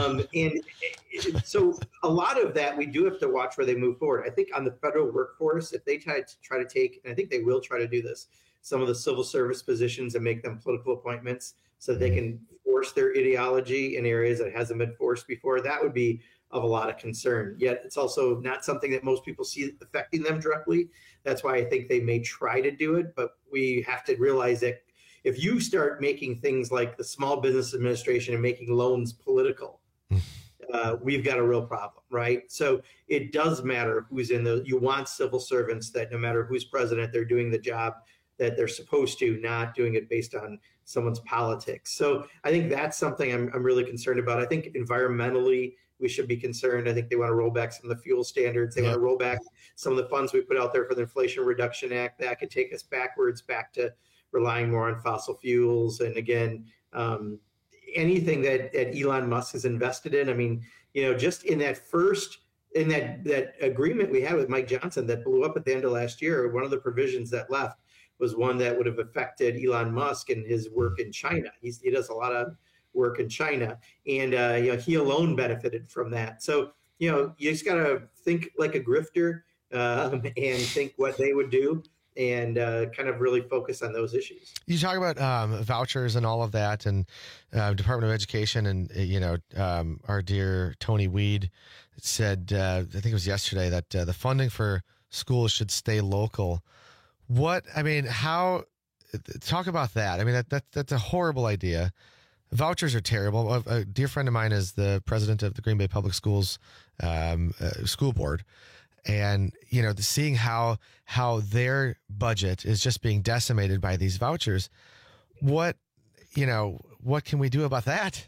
So a lot of that, we do have to watch where they move forward. I think on the federal workforce, if they try to take, and I think they will try to do this, some of the civil service positions and make them political appointments so that they can force their ideology in areas that hasn't been forced before, that would be of a lot of concern. Yet it's also not something that most people see affecting them directly. That's why I think they may try to do it, but we have to realize that if you start making things like the Small Business Administration and making loans political, we've got a real problem, right? So it does matter who's in the, you want civil servants that no matter who's president, they're doing the job that they're supposed to, not doing it based on someone's politics. So I think that's something I'm really concerned about. I think environmentally, we should be concerned. I think they want to roll back some of the fuel standards. They want to roll back some of the funds we put out there for the Inflation Reduction Act. That could take us backwards, back to relying more on fossil fuels. And again, anything that Elon Musk has invested in. I mean, just in that that agreement we had with Mike Johnson that blew up at the end of last year, one of the provisions that left was one that would have affected Elon Musk and his work in China. He does a lot of work in China, and he alone benefited from that. So you just got to think like a grifter and think what they would do, and kind of really focus on those issues. You talk about vouchers and all of that, and Department of Education, and our dear Tony Weed said, I think it was yesterday, that the funding for schools should stay local. How? Talk about that. I mean, that's a horrible idea. Vouchers are terrible. A dear friend of mine is the president of the Green Bay Public Schools school board. And, seeing how their budget is just being decimated by these vouchers, what can we do about that?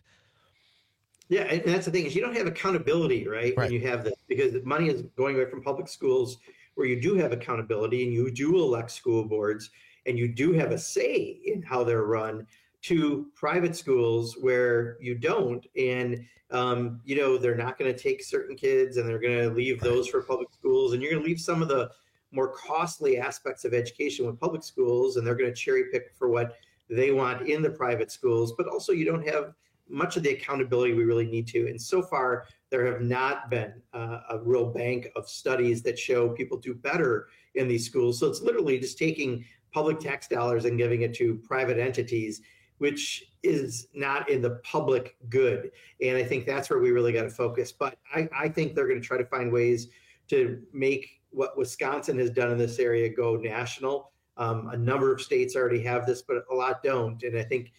Yeah, and that's the thing, is you don't have accountability, right? When you have this, because the money is going away from public schools where you do have accountability and you do elect school boards and you do have a say in how they're run, to private schools where you don't. And, they're not going to take certain kids and they're going to leave those for public schools. And you're going to leave some of the more costly aspects of education with public schools, and they're going to cherry pick for what they want in the private schools. But also you don't have much of the accountability we really need to. And so far, there have not been a real bank of studies that show people do better in these schools. So it's literally just taking public tax dollars and giving it to private entities, which is not in the public good. And I think that's where we really got to focus. But I think they're going to try to find ways to make what Wisconsin has done in this area go national. A number of states already have this, but a lot don't. And I think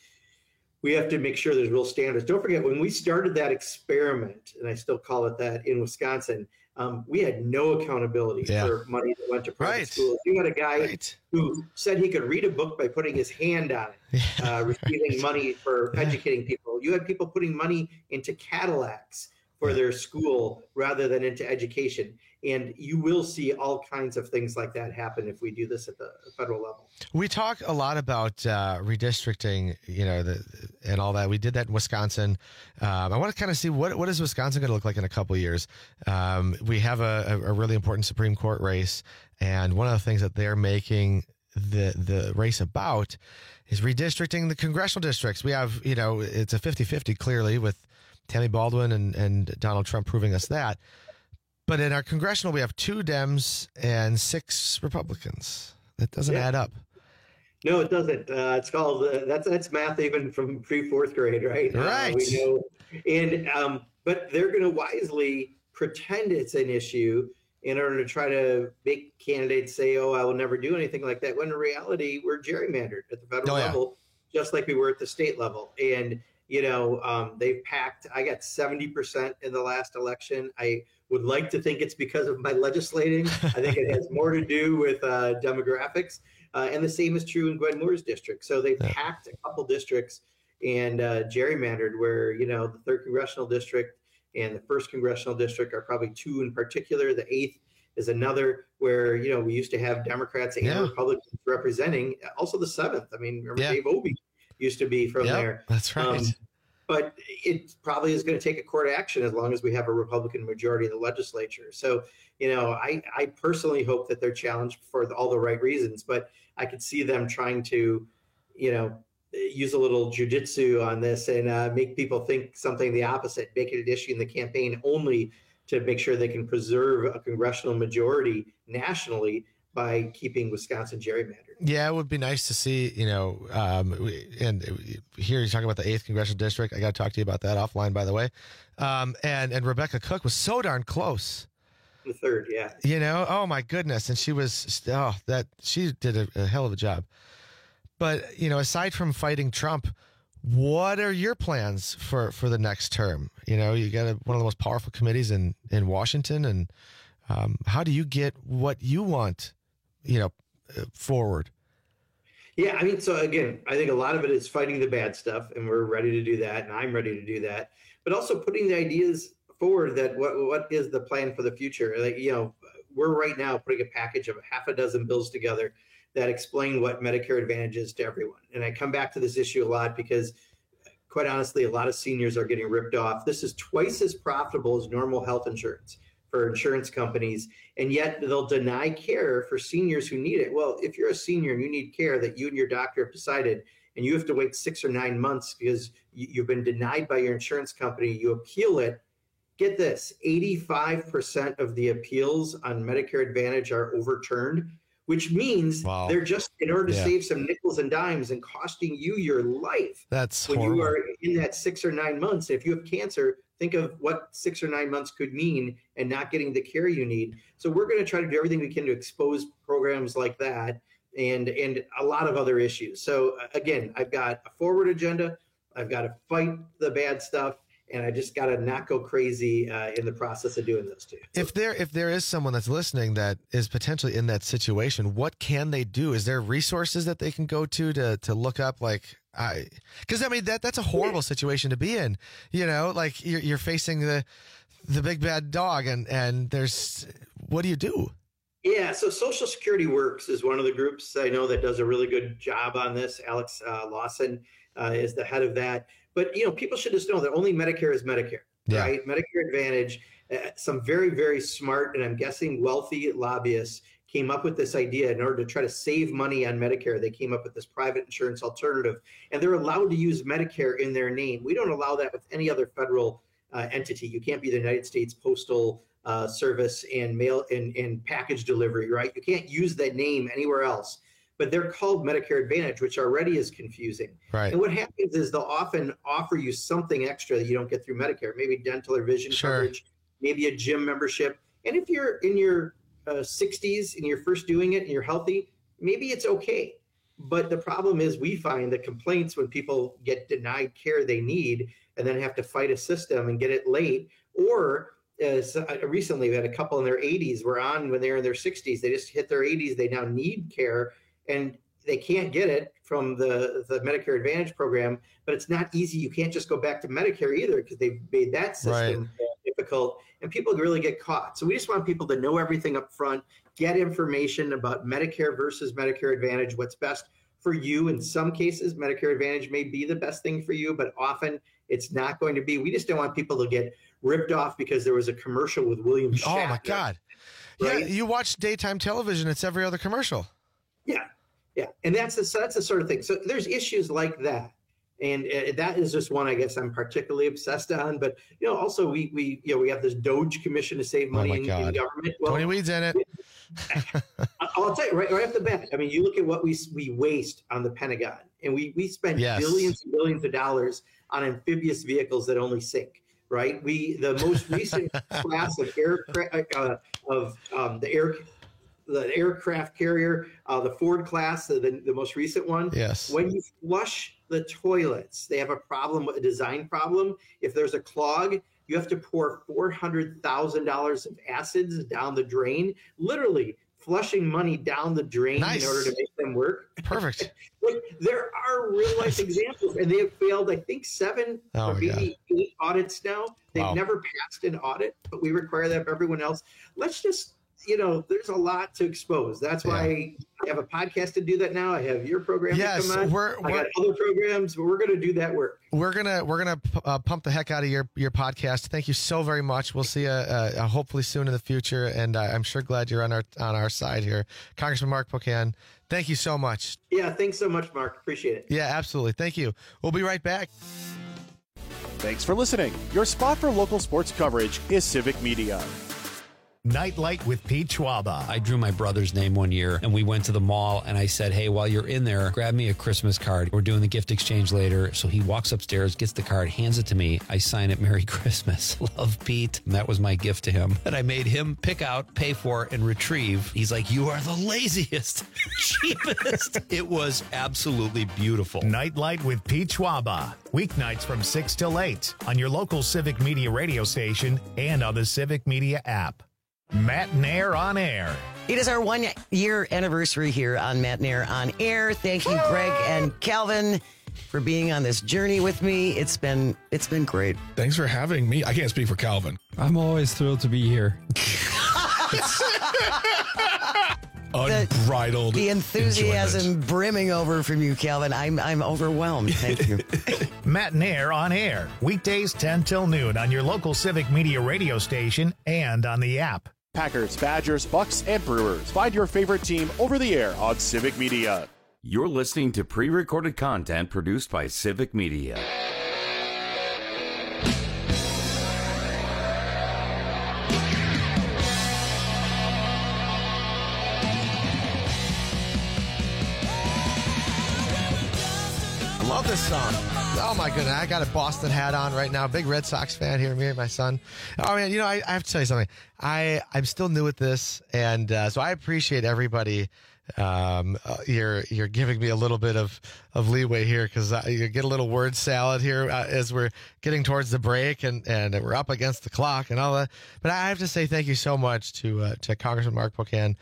we have to make sure there's real standards. Don't forget, when we started that experiment, and I still call it that, in Wisconsin, we had no accountability for money that went to private schools. You had a guy who said he could read a book by putting his hand on it, receiving money for educating people. You had people putting money into Cadillacs for their school rather than into education. And you will see all kinds of things like that happen if we do this at the federal level. We talk a lot about redistricting, and all that. We did that in Wisconsin. I want to kind of see what is Wisconsin going to look like in a couple of years. We have a really important Supreme Court race, and one of the things that they're making the race about is redistricting the congressional districts. We have, it's a 50-50 clearly, with Tammy Baldwin and Donald Trump proving us that. But in our congressional, we have 2 Dems and 6 Republicans. That doesn't add up. No, it doesn't. It's called that's math even from pre-4th grade, right? Right. We know, and but they're going to wisely pretend it's an issue in order to try to make candidates say, "Oh, I will never do anything like that." When in reality, we're gerrymandered at the federal level, just like we were at the state level, and they've packed. I got 70% in the last election. I would like to think it's because of my legislating. I think it has more to do with demographics. And the same is true in Gwen Moore's district. So they packed a couple districts and gerrymandered where, the 3rd Congressional District and the 1st Congressional District are probably 2 in particular. The 8th is another where, we used to have Democrats and Republicans representing. Also the 7th. I mean, remember Dave Obey used to be from there. That's right. but it probably is going to take a court action as long as we have a Republican majority in the legislature. So, I personally hope that they're challenged for all the right reasons, but I could see them trying to, use a little jujitsu on this and make people think something the opposite, make it an issue in the campaign only to make sure they can preserve a congressional majority nationally by keeping Wisconsin gerrymandered. Yeah, it would be nice to see, and here you're talking about the 8th Congressional District. I got to talk to you about that offline, by the way. And Rebecca Cook was so darn close. The 3rd, yeah. Oh my goodness. And she she did a hell of a job. But, aside from fighting Trump, what are your plans for the next term? You got one of the most powerful committees in Washington. And how do you get what you want, forward? Yeah, I mean, so again, I think a lot of it is fighting the bad stuff, and we're ready to do that, and I'm ready to do that. But also putting the ideas forward that what is the plan for the future? Like, we're right now putting a package of half a dozen bills together that explain what Medicare Advantage is to everyone. And I come back to this issue a lot because, quite honestly, a lot of seniors are getting ripped off. This is twice as profitable as normal health insurance for insurance companies, and yet they'll deny care for seniors who need it. Well, if you're a senior and you need care that you and your doctor have decided, and you have to wait 6 or 9 months because you've been denied by your insurance company, you appeal it. Get this, 85% of the appeals on Medicare Advantage are overturned, which means they're just in order to save some nickels and dimes and costing you your life. That's when horrible. You are in that 6 or 9 months. If you have cancer, think of what 6 or 9 months could mean and not getting the care you need. So we're going to try to do everything we can to expose programs like that and a lot of other issues. So again, I've got a forward agenda. I've got to fight the bad stuff. And I just got to not go crazy in the process of doing those two. If there is someone that's listening that is potentially in that situation, what can they do? Is there resources that they can go to look up? Because I mean that's a horrible situation to be in. Like you're facing the big bad dog, and there's what do you do? Yeah, so Social Security Works is one of the groups I know that does a really good job on this. Alex Lawson is the head of that. But, people should just know that only Medicare is Medicare, right? Medicare Advantage, some very, very smart, and I'm guessing wealthy lobbyists came up with this idea in order to try to save money on Medicare. They came up with this private insurance alternative, and they're allowed to use Medicare in their name. We don't allow that with any other federal entity. You can't be the United States Postal Service and mail and package delivery, right? You can't use that name anywhere else. But they're called Medicare Advantage, which already is confusing. Right. And what happens is they'll often offer you something extra that you don't get through Medicare, maybe dental or vision coverage, maybe a gym membership. And if you're in your 60s and you're first doing it and you're healthy, maybe it's okay. But the problem is we find the complaints when people get denied care they need and then have to fight a system and get it late. Or recently we had a couple in their 80s were on when they were in their 60s. They just hit their 80s. They now need care. And they can't get it from the Medicare Advantage program, but it's not easy. You can't just go back to Medicare either because they've made that system difficult, and people really get caught. So we just want people to know everything up front, get information about Medicare versus Medicare Advantage, what's best for you. In some cases, Medicare Advantage may be the best thing for you, but often it's not going to be. We just don't want people to get ripped off because there was a commercial with William Shatner. Oh, my God. Right? Yeah, you watch daytime television, it's every other commercial. Yeah, and that's the sort of thing. So there's issues like that, and that is just one I guess I'm particularly obsessed on. But also we have this Doge Commission to save money in government. Well, Tony Weed's in it. I'll tell you right off the bat. I mean, you look at what we waste on the Pentagon, and we spend billions and billions of dollars on amphibious vehicles that only sink. Right? The most recent class of the aircraft carrier, the Ford class, the most recent one. Yes. When you flush the toilets, they have a problem, a design problem. If there's a clog, you have to pour $400,000 of acids down the drain, literally flushing money down the drain in order to make them work. Perfect. There are real life examples, and they have failed, I think, 7 or maybe 8 audits now. They've never passed an audit, but we require that of everyone else. Let's just there's a lot to expose. That's why I have a podcast to do that now. I have your program to come on. I got other programs, but we're going to do that work. We're gonna pump the heck out of your podcast. Thank you so very much. We'll see you hopefully soon in the future, and I'm sure glad you're on our side here, Congressman Mark Pocan. Thank you so much. Yeah, thanks so much, Mark. Appreciate it. Yeah, absolutely. Thank you. We'll be right back. Thanks for listening. Your spot for local sports coverage is Civic Media. Nightlight with Pete Schwaba. I drew my brother's name one year, and we went to the mall, and I said, hey, while you're in there, grab me a Christmas card. We're doing the gift exchange later. So he walks upstairs, gets the card, hands it to me. I sign it, Merry Christmas. Love, Pete. And that was my gift to him. And I made him pick out, pay for, and retrieve. He's like, you are the laziest, cheapest. It was absolutely beautiful. Nightlight with Pete Schwaba. Weeknights from 6 till 8 on your local Civic Media radio station and on the Civic Media app. Matt Nair on Air. It is our 1 year anniversary here on Matt Nair on Air. Thank you, Greg and Calvin, for being on this journey with me. It's been great. Thanks for having me. I can't speak for Calvin. I'm always thrilled to be here. Unbridled. The enthusiasm enjoyment. brimming over from you, Calvin. I'm overwhelmed. Thank you. Matt Nair on Air. Weekdays 10 till noon on your local Civic Media radio station and on the app. Packers, Badgers, Bucks, and Brewers. Find your favorite team over the air on Civic Media. You're listening to pre-recorded content produced by Civic Media. I love this song. Oh my goodness, I got a Boston hat on right now. Big Red Sox fan here, me and my son. Oh man, I have to tell you something. I'm still new at this, and so I appreciate everybody. You're giving me a little bit of leeway here because you get a little word salad here as we're getting towards the break and we're up against the clock and all that. But I have to say thank you so much to Congressman Mark Pocan.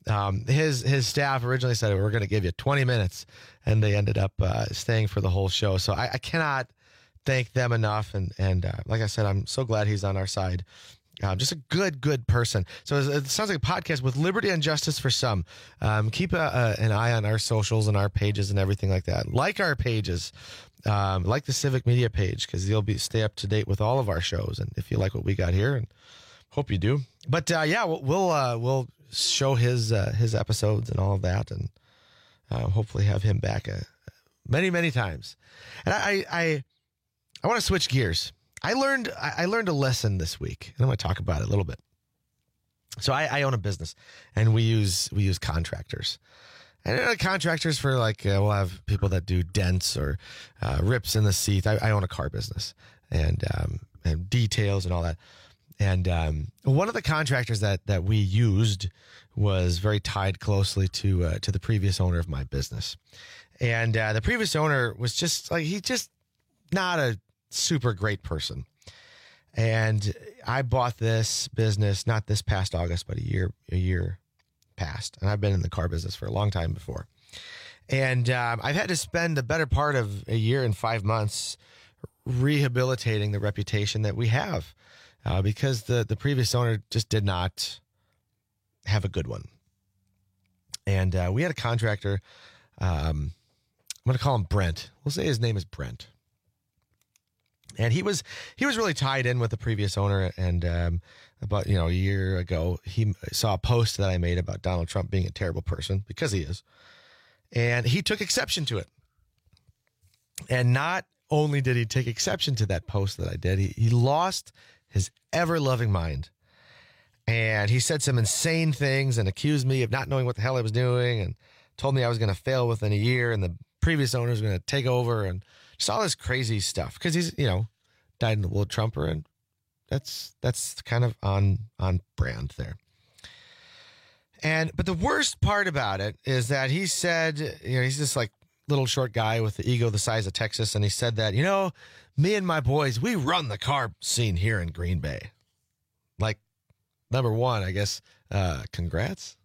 His staff originally said we're going to give you 20 minutes, and they ended up staying for the whole show. So I cannot thank them enough. And like I said, I'm so glad he's on our side. Just a good person. So it sounds like a podcast with liberty and justice for some. Keep an eye on our socials and our pages and everything like that. Like our pages, like the Civic Media page, because you'll stay up to date with all of our shows. And if you like what we got here, and hope you do. But we'll show his episodes and all of that, and hopefully have him back many times. And I want to switch gears. I learned a lesson this week, and I'm going to talk about it a little bit. So I own a business, and we use contractors. And contractors for we'll have people that do dents or rips in the seat. I own a car business and details and all that. And one of the contractors that we used was very tied closely to the previous owner of my business. And the previous owner was just not a super great person. And I bought this business, not this past August, but a year past. And I've been in the car business for a long time before. And I've had to spend the better part of a year and 5 months rehabilitating the reputation that we have. Because the previous owner just did not have a good one. And we had a contractor, I'm going to call him Brent. We'll say his name is Brent. And he was really tied in with the previous owner. And about a year ago, he saw a post that I made about Donald Trump being a terrible person, because he is. And he took exception to it. And not only did he take exception to that post that I did, he lost his ever-loving mind. And he said some insane things and accused me of not knowing what the hell I was doing, and told me I was going to fail within a year and the previous owner was going to take over, and just all this crazy stuff. Because he's, died in the wood Trumper, and that's kind of on brand there. But the worst part about it is that he said, he's this little short guy with the ego the size of Texas, and he said that, me and my boys, we run the car scene here in Green Bay. Number one, I guess, congrats,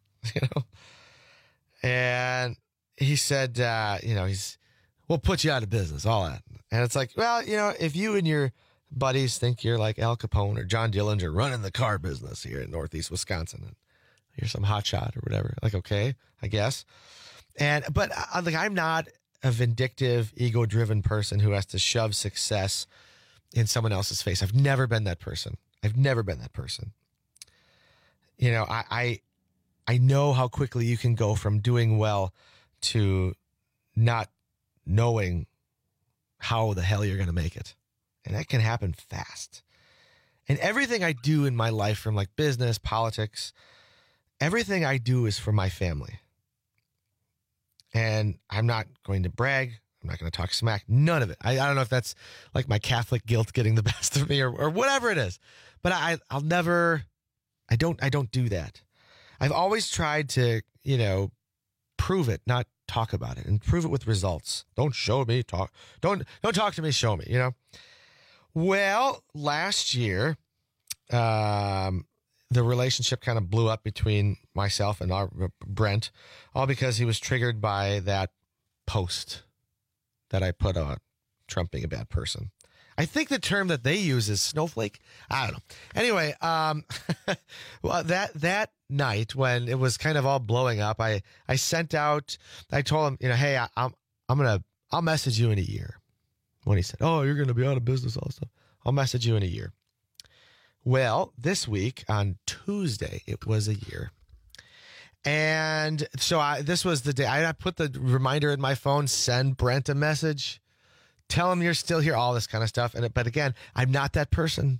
And he said, we'll put you out of business, all that. And it's if you and your buddies think you're like Al Capone or John Dillinger running the car business here in Northeast Wisconsin, You're some hotshot or whatever. Like, okay, I guess. But I'm not a vindictive, ego-driven person who has to shove success in someone else's face. I've never been that person. You know, I know how quickly you can go from doing well to not knowing how the hell you're going to make it. And that can happen fast. And everything I do in my life, from like business, politics, everything I do is for my family. And I'm not going to brag. I'm not going to talk smack. None of it. I don't know if that's like my Catholic guilt getting the best of me or whatever it is. But I don't do that. I've always tried to, you know, prove it, not talk about it, and prove it with results. Don't show me, talk. Don't talk to me, show me, you know. Well, last year, the relationship kind of blew up between myself and Brent, all because he was triggered by that post that I put on Trump being a bad person. I think the term that they use is snowflake. I don't know. Anyway, well, that night when it was kind of all blowing up, I told him, you know, hey, I'll message you in a year. When he said, oh, you're going to be out of business also, I'll message you in a year. Well, this week on Tuesday, it was a year. And so this was the day I put the reminder in my phone, send Brent a message, tell him you're still here, all this kind of stuff. But again, I'm not that person.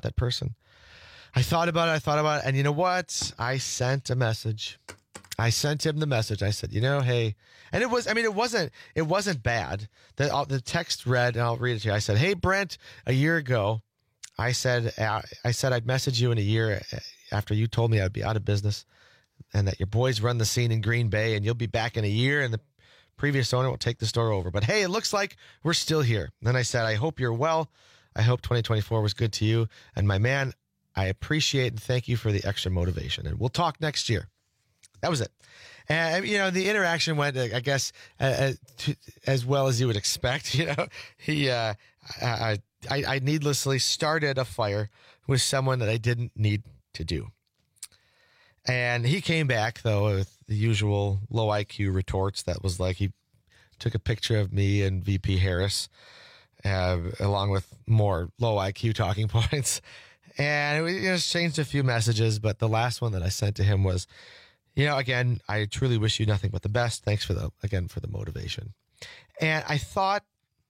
I thought about it. And you know what? I sent a message. I sent him the message. I said, you know, hey, and it wasn't bad. The text read, and I'll read it to you. I said, hey, Brent, a year ago, I said I'd message you in a year after you told me I'd be out of business and that your boys run the scene in Green Bay and you'll be back in a year and the previous owner will take the store over. But hey, it looks like we're still here. And then I said, I hope you're well. I hope 2024 was good to you. And my man, I appreciate and thank you for the extra motivation. And we'll talk next year. That was it. And, you know, the interaction went, I guess, as well as you would expect. You know, I needlessly started a fire with someone that I didn't need to do. And he came back, though, with the usual low IQ retorts. That was like he took a picture of me and VP Harris, along with more low IQ talking points. And we just changed a few messages. But the last one that I sent to him was, you know, again, I truly wish you nothing but the best. Thanks for the motivation. And I thought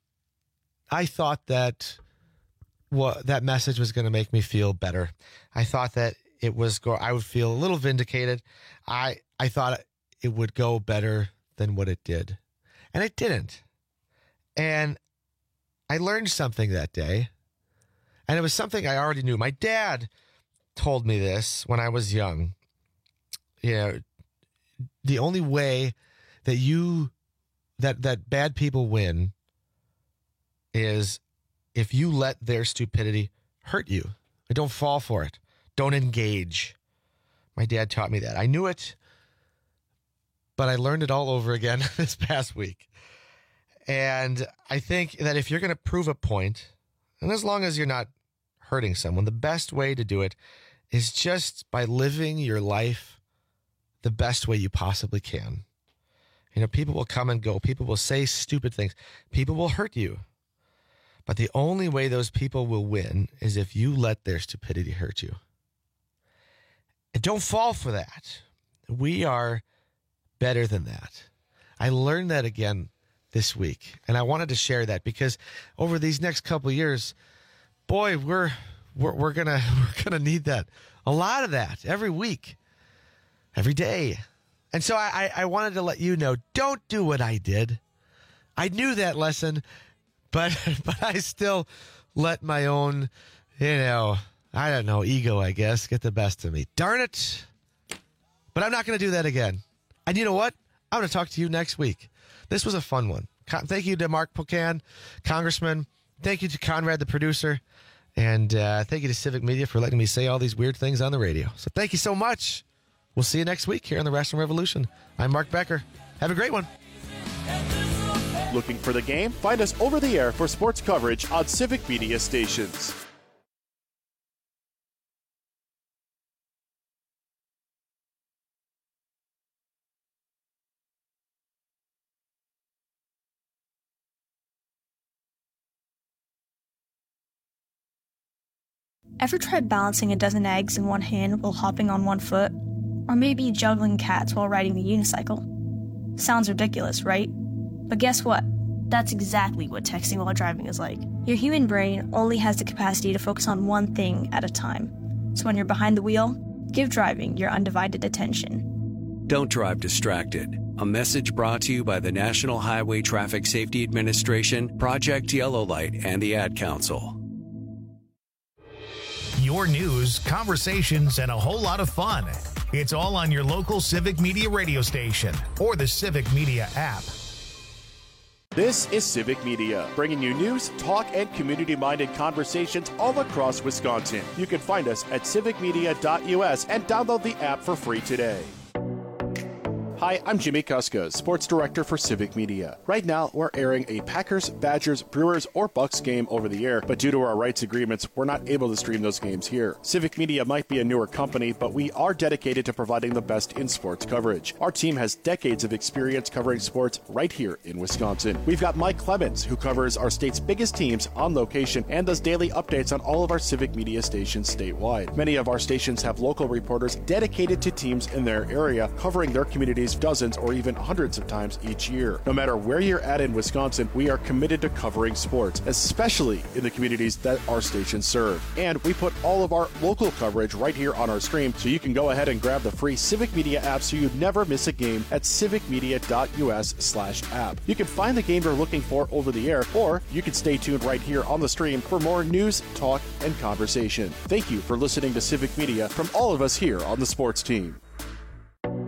that that message was going to make me feel better. I thought that I would feel a little vindicated. I thought it would go better than what it did. And it didn't. And I learned something that day. And it was something I already knew. My dad told me this when I was young. You know, the only way that that bad people win is if you let their stupidity hurt you. Don't fall for it. Don't engage. My dad taught me that. I knew it, but I learned it all over again this past week. And I think that if you're going to prove a point, and as long as you're not hurting someone, the best way to do it is just by living your life the best way you possibly can. You know, people will come and go. People will say stupid things. People will hurt you. But the only way those people will win is if you let their stupidity hurt you. And don't fall for that. We are better than that. I learned that again this week. And I wanted to share that because over these next couple of years, boy, we're gonna need that. A lot of that every week. Every day. And so I wanted to let you know, don't do what I did. I knew that lesson, but I still let my own, you know, I don't know, ego, I guess, get the best of me. Darn it. But I'm not going to do that again. And you know what? I'm going to talk to you next week. This was a fun one. Thank you to Mark Pocan, Congressman. Thank you to Conrad, the producer. And thank you to Civic Media for letting me say all these weird things on the radio. So thank you so much. We'll see you next week here on the Rational Revolution. I'm Mark Becker. Have a great one. Looking for the game? Find us over the air for sports coverage on Civic Media stations. Ever tried balancing a dozen eggs in one hand while hopping on one foot? Or maybe juggling cats while riding the unicycle? Sounds ridiculous, right? But guess what? That's exactly what texting while driving is like. Your human brain only has the capacity to focus on one thing at a time. So when you're behind the wheel, give driving your undivided attention. Don't drive distracted. A message brought to you by the National Highway Traffic Safety Administration, Project Yellow Light, and the Ad Council. Your news, conversations, and a whole lot of fun. It's all on your local Civic Media radio station or the Civic Media app. This is Civic Media, bringing you news, talk, and community-minded conversations all across Wisconsin. You can find us at civicmedia.us and download the app for free today. Hi, I'm Jimmy Kuska, Sports Director for Civic Media. Right now, we're airing a Packers, Badgers, Brewers, or Bucks game over the air, but due to our rights agreements, we're not able to stream those games here. Civic Media might be a newer company, but we are dedicated to providing the best in sports coverage. Our team has decades of experience covering sports right here in Wisconsin. We've got Mike Clemens, who covers our state's biggest teams on location and does daily updates on all of our Civic Media stations statewide. Many of our stations have local reporters dedicated to teams in their area, covering their communities dozens or even hundreds of times each year. No matter where you're at in Wisconsin, we are committed to covering sports, especially in the communities that our stations serve. And we put all of our local coverage right here on our stream, so you can go ahead and grab the free Civic Media app so you never miss a game at civicmedia.us/app. You can find the game you're looking for over the air, or you can stay tuned right here on the stream for more news, talk, and conversation. Thank you for listening to Civic Media from all of us here on the sports team.